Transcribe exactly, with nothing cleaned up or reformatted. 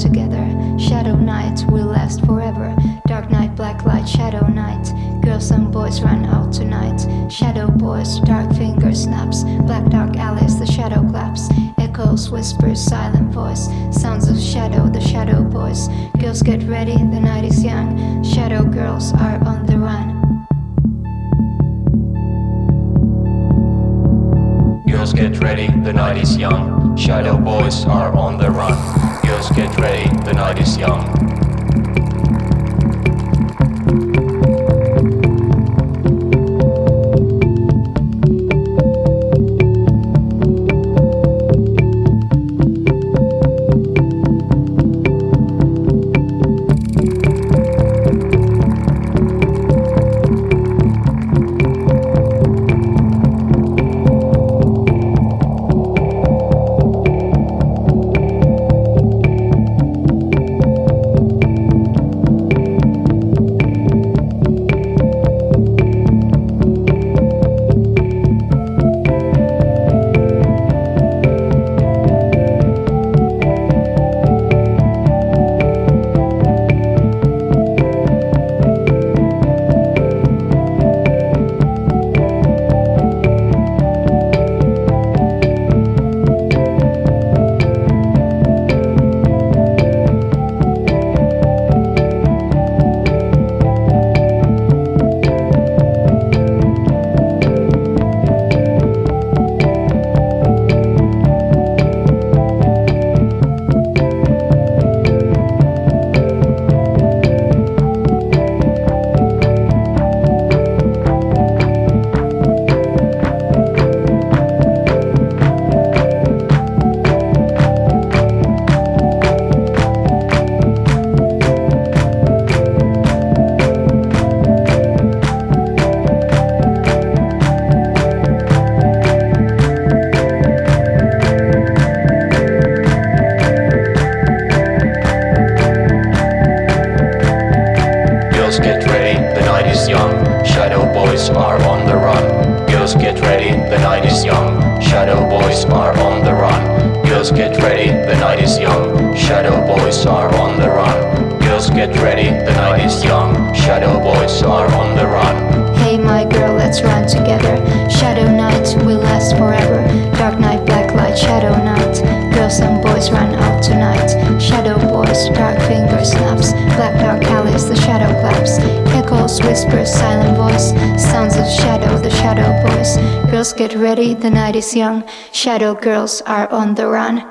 together. Shadow night will last forever. Dark night, black light, shadow night. Girls and boys run out tonight. Shadow boys, dark finger snaps. Black dark alleys, the shadow claps. Echoes, whispers, silent voice. Sounds of shadow, the shadow boys. Girls get ready, the night is young. Shadow girls are on the run. Girls get ready, the night is young. Shadow boys are on the run. Girls get ready, the night is young. Girls get ready, the night is young. Shadow boys are on the run. Girls get ready, the night is young. Shadow boys are on the run. Girls get ready, the night is young. Shadow boys are on the run. Girls get ready, the night is young. Shadow boys are on the run. Hey my girl, let's run together. Shadow night will last forever. Dark night, black light, shadow night. Girls and boys run out tonight. Shadow boys, dark finger snaps. Black dark alleys, the shadow claps. Echoes, whispers, silent voice. Sounds of shadow, the shadow boys. Girls get ready, the night is young. Shadow girls are on the run.